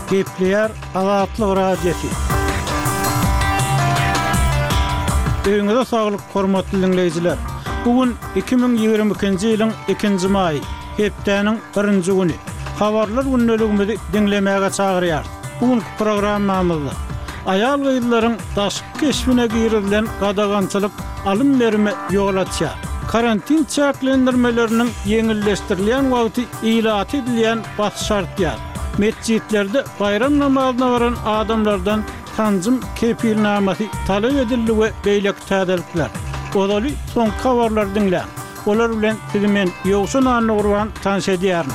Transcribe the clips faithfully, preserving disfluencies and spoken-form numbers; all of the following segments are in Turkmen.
Gepleyer Azatlyk Radiosu. Öňüňizde saglyk, hormatly dinleýijiler. Bugün iki bin ýygrimi ikinji ýylyň ikinji maý, hepdeniň birinji güni. Habarlar günneligimizi dinlemäge çagyrýar. Bugün programmamyzda aýal gyzlaryň daşyk keşfine girilen gadagançylyk alym berme ýolatýar. Karantin çäklendirmeleriniň ýeňilleşdirilýän wagty ilat edilen bas şartlar. Mescitlerde bayram namazyna baran adamlardan tanzym kepilnamasy talep edildi we beýlek täzelikler. Olaly soň habarlar dinlä. Olar bilen sizimen ýogşun anly gurban tanış edýärin.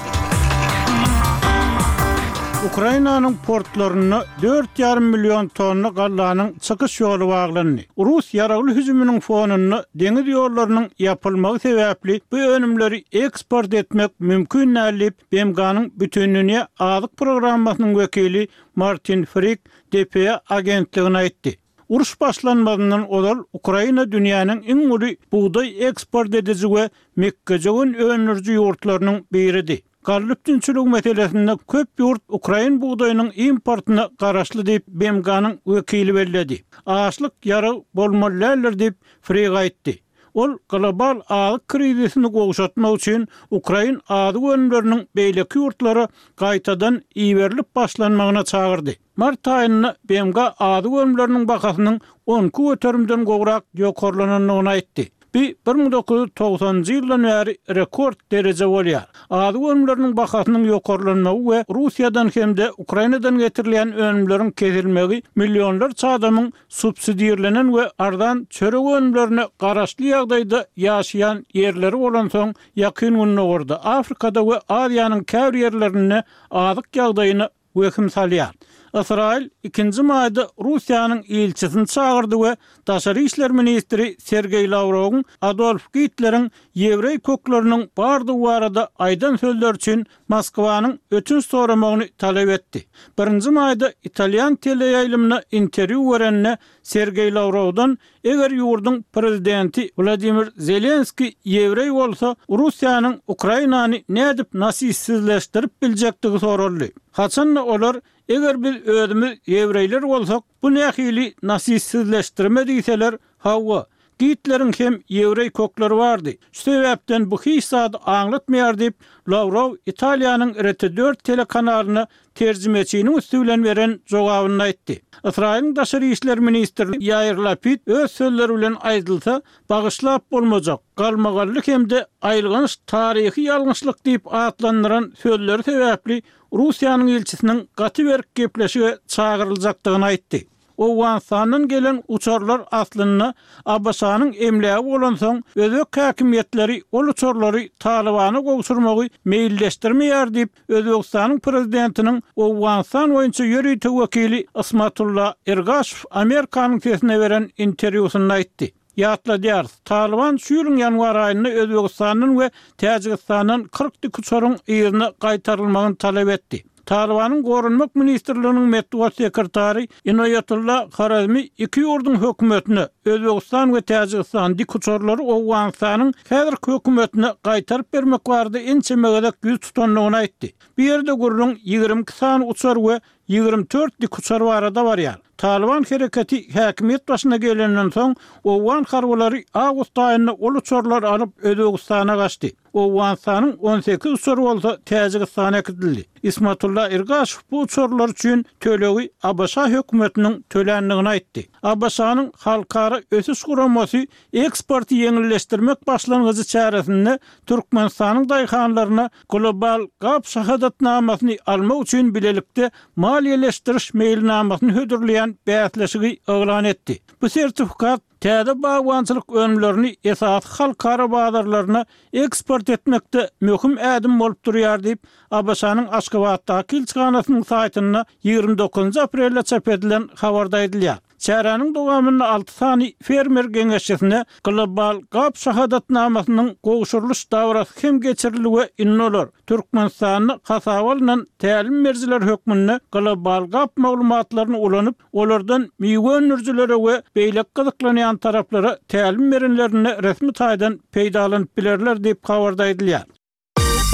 Ukrainanyň portlaryna dört ýarym million tonna gallanyň çykyş ýoly baglandy. Rus ýaragly hüjüminiň fonunda deňiz ýollarynyň ýapylmagy sebäpli bu önümleri eksport etmek mümkin nädip B M G'nyň bütünlüğine azyk programmasynyň wekili Martin Frick D P A agentligine aýtdy. Uruş başlanmadan olar Ukraina dünýäniň iň uly buğday eksport edici we mekkejegin önürji ýurtlarynyň biridir. Gallypdynçylyk meselesinde köp ýurt Ukrain buğdaýynyň importyna garaşly diýip B M G'nyň wekili bellädi. Açlyk ýara bolmalylar diýip Frick aýtdy. Ol global azyk krizisini gowşatmak üçin Ukrain azyk önümleriniň beýleki ýurtlary gaýtadan iýberilip başlanmagyna çagyrdy. Mart aýynda B M G azyk önümleriniň bakasynyň on göterimden gowrak ýokarlananyny aýtdy. Bir bin dokuz yüz togsanjy ýyldan bäri rekord derece bolýar. Azyk önümleriniň bakasynyň ýokarlanmagy we Russiýadan hemde Ukrainadan getirilen önümleriň kesilmegi millionlar çadamyň subsidiýerlenen we ardan çörek önümlerine garaşly ýagdaýda ýaşaýan ýerleri bolan soň ýakyn gününe gordy. Afrikada we Aziýanyň käbir ýerlerine azyk ýagdaýyny wekim salýar. İsrail ikinji maýda Russiýanyň elçisini çagyrdy we Daşary işler ministri Sergey Lavrowyň Adolf Hitler'iň ýewrey kökleriniň bardygy barada aýdan sözler üçin Moskwanyň ötünç soramagyny talep etdi. Birinji maýda Italian teleýaýlymyna interwýu berende Sergey Lavrovdan eger ýurduň prezidenti Vladimir Zelenski ýewrey bolsa Russiýanyň Ukrainany nädip nasissizleşdirip biljektigi soruldy. Haçan olar eger biz özümüz ýewreýler bolsak, bu nähili nasissizleşdirme diýseler, hawa Gitleriň hem ýewrey kökleri bardy. Şu sebäpden bu hissat aňlatmaýar diýip Lavrov Italiýanyň R T dört telekanalyna terjimeçiniň üstünden beren jogabyny aýtdy. Israýlyň Daşary işler ministri Yair Lapid öz sözleri bilen aýdylsa, bagyşlap bolmajak. Galmagallyk hemde aýlgynyş taryhy ýalňyşlyk diýip atlandyran sözleri sebäpli Russiýanyň elçisiniň gaty berip gepleşige çagyryljakdygyny aýtdy. Owgansanyň gelen uçarlar aslyna Abbasanyň emlägi bolan soň özbek häkimetleri ol uçarlary Talibany gowşurmagy meýilleşdirmeýär diýip Özbekistanyň prezidentiniň Owgansan boýunça ýörüýte wekili Ismatullah Ergashew Amerikanyň sesine beren interwýusyny aýtdy. Ýatladýar, Taliban şu ýylyň ýanwar aýynda Özbekistanyň we Täjikistanyň kırk uçaryň ýerine gaýtarylmagyny talep etdi. Talibanyň gorunmak ministrliginiň medeniýet sekretary Inoyatullah Kharazmi iki ýurdun hökümetine Özbegistan we Täjikistan dikuçarlary Owganstanyň häzir hökümetine gaýtaryp bermek bardy ençemegede ýüz tutanlygyny aýtdy. Bu ýerde gurulun ýygrimi iki san uçar we ýygrimi dört dikuçar barada barýar. Taliban hereketi häkimet başyna gelenden soň Owgan harwalary awgust aýynda ol uçarlar alyp Özbegistana gaçdy. Owganstanyň on sekiz uçary bolsa Täjikistana gidildi. Ismatullah Ergashew bu uçarlar üçin tölegi Abasa hökümetiniň tölendigini aýtdy. Abasanyň halkara ösüş guramasy eksporty ýeňilleşdirmek başlangyjy çäresinde Türkmenistanyň daýhanlaryna global gap şahadatnamasyny almak üçin bilelikde maliýeleşdiriş meýilnamasyny hödürleýän bäýatleşigi oglan etdi. Bu sertifikat täze bagwançylyk önümlerini esas halkara bazarlaryna eksport etmekde möhüm ädim bolup durýar diýip Abasanyň Aşgabatdaky elçixanasynyň saýtyna ýygrimi dokuzunjy aprelde çap edilen habarda aýdylýar. Çäräniň dowamyny alty sany fermer geňeşçisine global gap şahadatnamasynyň gowşurulyş davrasy hem geçirildi we innolar Türkmenistanyň Hasawalynyň tälim merjiler hökmünde global gap maglumatlaryny ulanyp, olardan miýönürjilere we beýlek gyzyklanýan taraplara tälim merinlerine resmi taýdan peýdalanyp bilerler diýip habarda aýdylýar.